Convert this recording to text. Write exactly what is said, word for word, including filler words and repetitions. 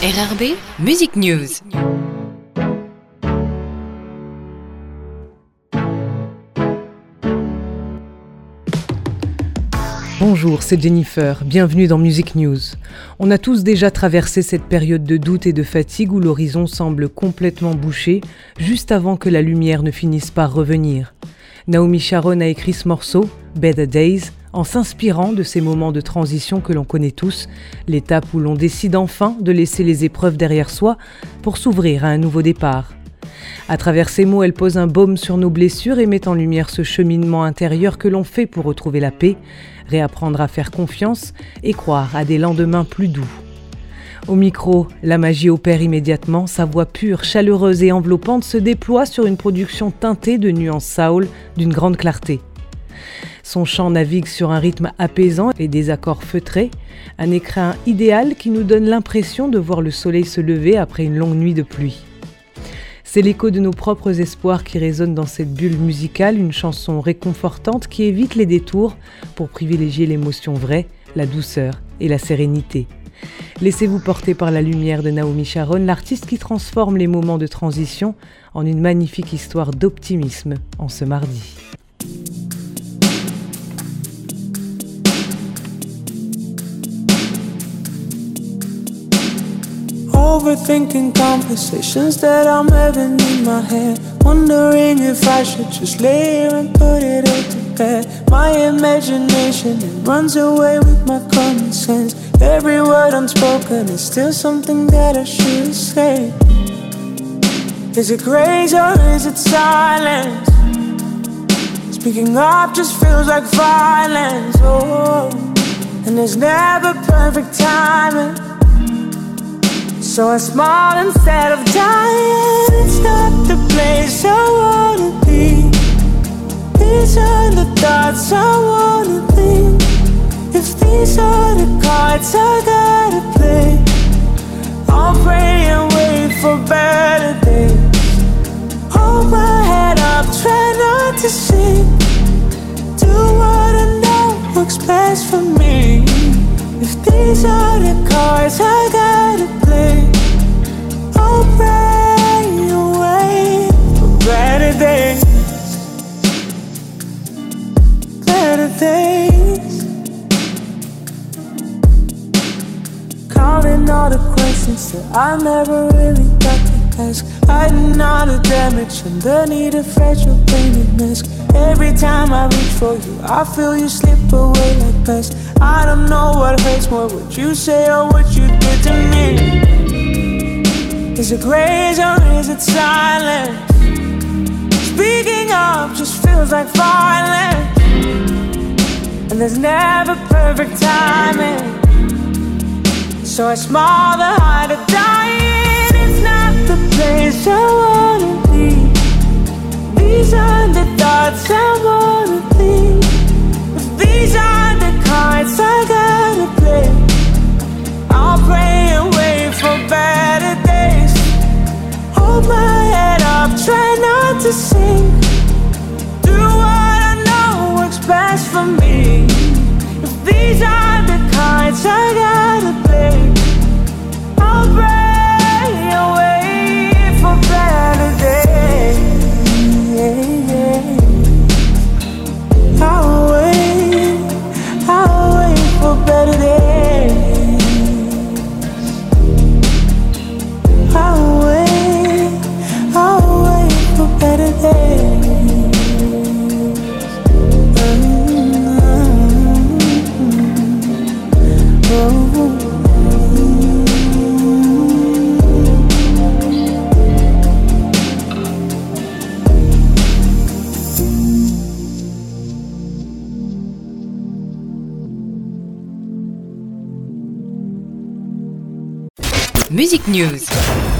R R B Music News. Bonjour, c'est Jennifer, bienvenue dans Music News. On a tous déjà traversé cette période de doute et de fatigue où l'horizon semble complètement bouché, juste avant que la lumière ne finisse par revenir. Naomi Sharon a écrit ce morceau, Better Days, en s'inspirant de ces moments de transition que l'on connaît tous, l'étape où l'on décide enfin de laisser les épreuves derrière soi pour s'ouvrir à un nouveau départ. À travers ces mots, elle pose un baume sur nos blessures et met en lumière ce cheminement intérieur que l'on fait pour retrouver la paix, réapprendre à faire confiance et croire à des lendemains plus doux. Au micro, la magie opère immédiatement, sa voix pure, chaleureuse et enveloppante se déploie sur une production teintée de nuances soul d'une grande clarté. Son chant navigue sur un rythme apaisant et des accords feutrés, un écrin idéal qui nous donne l'impression de voir le soleil se lever après une longue nuit de pluie. C'est l'écho de nos propres espoirs qui résonne dans cette bulle musicale, une chanson réconfortante qui évite les détours pour privilégier l'émotion vraie, la douceur et la sérénité. Laissez-vous porter par la lumière de Naomi Sharon, l'artiste qui transforme les moments de transition en une magnifique histoire d'optimisme en ce mardi. Overthinking conversations that I'm having in my head, wondering if I should just lay here and put it all to bed. My imagination, it runs away with my common sense. Every word unspoken is still something that I should say. Is it grace or is it silence? Speaking up just feels like violence. Oh, and there's never perfect timing. So I smile instead of dying. It's not the place I wanna be. These are the thoughts I wanna think. If these are the cards I gotta play, I'll pray and wait for better days. Hold my head up, try not to sink. Do what I know works best for me. If these are the cards I gotta play, I'll pray away for better days. Better days. Counting all the questions that I never really got to ask. Hiding all the damage underneath a fragile painted mask. Every time I reach for you, I feel you slip away like past. I don't know what hurts more, what you say or what you did to me. Is it grace or is it silence? Speaking up just feels like violence. And there's never perfect timing. So I smile the height of dying. It's not the place I wanna be. These are the thoughts I wanna think. If these are the cards I gotta play, I'll pray and wait for better days. Hold my head up, try not to sink. Do what I know works best for me. If these are the cards I gotta play, I'll pray and wait for better days. I'll wait, I'll wait for better days. I'll wait, I'll wait for better days. Music News.